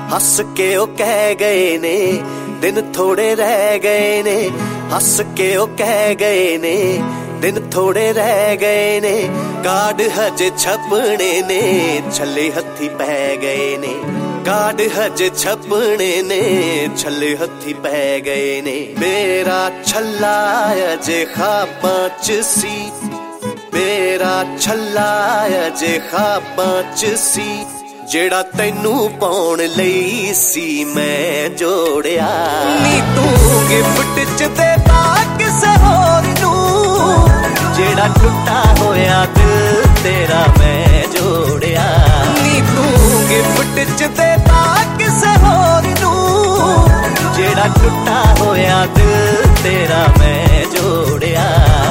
हस के ओ कह गए ने दिन थोड़े रह गए ने, हस के ओ कह गए ने दिन थोड़े रह गए ने, कार्ड हजे छपने ने छले हथी पै गए ने, कार्ड हजे छपने ने छले हथी पै गए ने। मेरा छल्ला अजे ख्वाबां च सी, मेरा छल्ला अजे ख्वाबां च सी, जेड़ा तैनू पाउण लई सी मैं जोड़िया। नी तू गिफ्ट च देता किसे होर नू, जेड़ा टुटा होया दिल तेरा मैं जोड़िया। नी तू गिफ्ट च देता किसे होर नू, जेड़ा टुटा होया दिल तेरा मैं जोड़िया।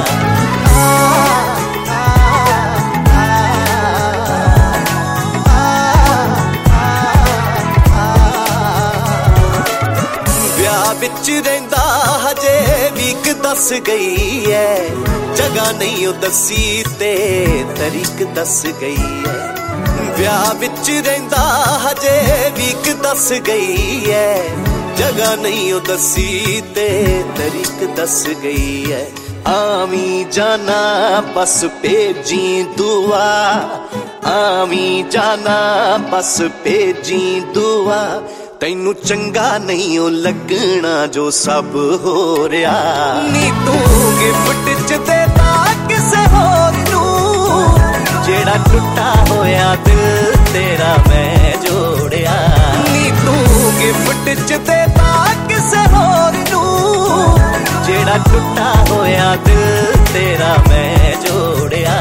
विच रहिंदा हजे वीक दस गई है, जगह नहीं ओ दसी ते तरीक दस गई है। ब्याह विच रहिंदा हजे वीक दस गई है, जगह नहीं ओ दसी ते तरीक दस गई है। आमी जाना बस भेजी दुआ, आमी जाना बस भेजी दुआ, तैनू चंगा नहीं ओ लगना जो सब हो रहा। नी तू गिफ्ट च देता किसे होर नू, जेड़ा टुटा होया दिल तेरा मैं जोड़िया। नी तू गिफ्ट च देता किसे होर नू, जेड़ा टुटा होया दिल तेरा मैं जोड़िया।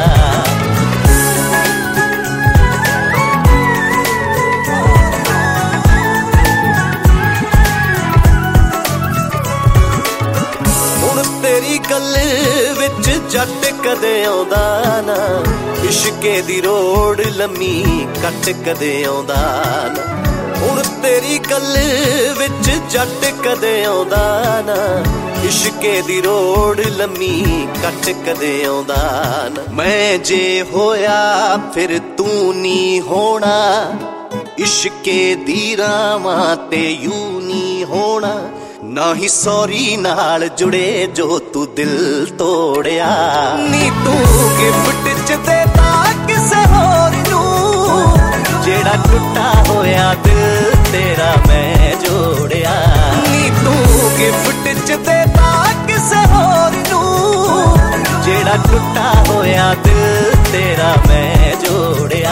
तेरी गल विच जट कदे आउंदा ना, इश्के दी रोड लम्मी कट कदे आउंदा ना। हुण तेरी गल विच जट कदे आउंदा ना, इश्के दी रोड लम्मी कट कदे आउंदा ना। मैं जे होया फिर तू नी होना, इश्के दी रावां ते यूं नी होना, ना ही सॉरी नाल जुड़े जो तू दिल तोड़िया। नी तू गिफ्ट च देता किसे होर नू, जेड़ा टुटा होया दिल तेरा मैं जोड़िया। नी तू गिफ्ट च देता किसे होर नू, जेड़ा टुटा होया दिल तेरा मैं जोड़िया।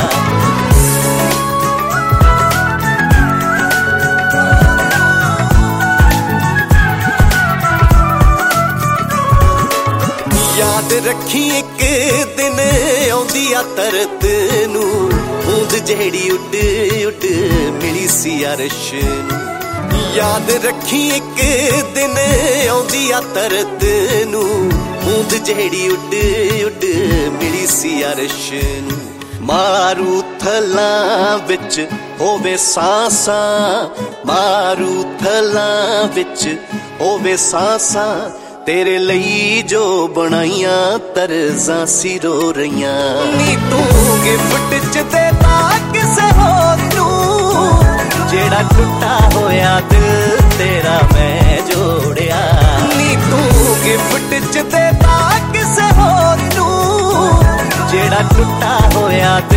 याद रखी एक दिन आउंदी आ तरत नू, बूंद जेड़ी उड उड मिली सी अरश नू। याद रखी एक दिन आउंदी आ तरत नू, बूंद जेड़ी उड उड मिली सी अरश नू। मारू थलां विच होवे सांसां, मारू थलां विच होवे सांसां, तेरे लई जो बनाइया तरजा सिरो रहिया। नी तू गिफ्ट च देता किसे होर नू, जेड़ा टुटा होया दिल तेरा मैं जोड़िया। नी तू गिफ्ट च देता किसे होर नू, जेड़ा टुटा होया